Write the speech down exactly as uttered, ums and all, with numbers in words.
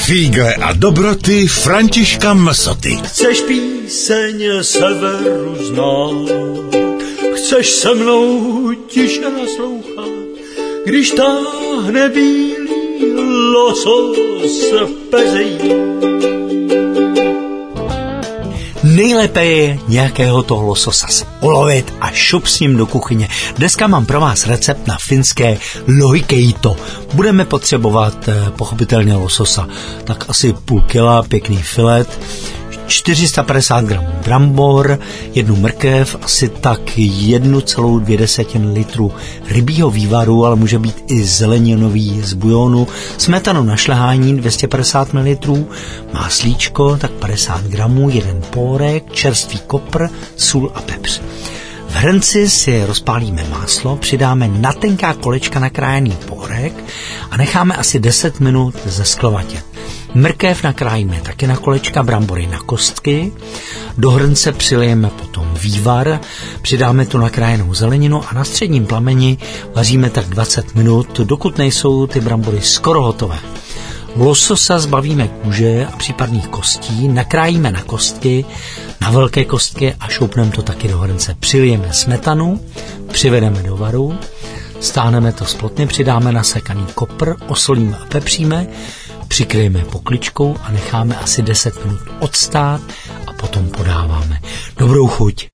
Fígle a dobroty Františka Msoty. Chceš píseň severu znát, chceš se mnou tiše naslouchat, když táhne bílý losos peřejí. Nejlépe je nějakého toho lososa ulovit a šup s ním do kuchyně. Dneska mám pro vás recept na finské lohikeito. Budeme potřebovat eh, pochopitelně lososa, tak asi půl kila, pěkný filet, čtyři sta padesát gramů brambor, jednu mrkev, asi tak jednu celou dvě desetiny litru rybího vývaru, ale může být i zeleninový z bujonu, smetanu na šlehání dvě stě padesát mililitrů, máslíčko, tak padesát gramů, jeden pórek, čerstvý kopr, sůl a pepř. V hrnci si rozpálíme máslo, přidáme na tenká kolečka nakrájený pórek a necháme asi deset minut zesklovatět. Mrkev nakrájíme taky na kolečka, brambory na kostky, do hrnce přilijeme potom vývar, přidáme tu nakrájenou zeleninu a na středním plameni vaříme tak dvacet minut, dokud nejsou ty brambory skoro hotové. Lososa zbavíme kůže a případných kostí, nakrájíme na kostky, na velké kostky a šoupneme to taky do hrnce. Přilijeme smetanu, přivedeme do varu, stáhneme to z plotny, přidáme nasekaný kopr, osolíme a pepříme, přikryjeme pokličkou a necháme asi deset minut odstát a potom podáváme. Dobrou chuť!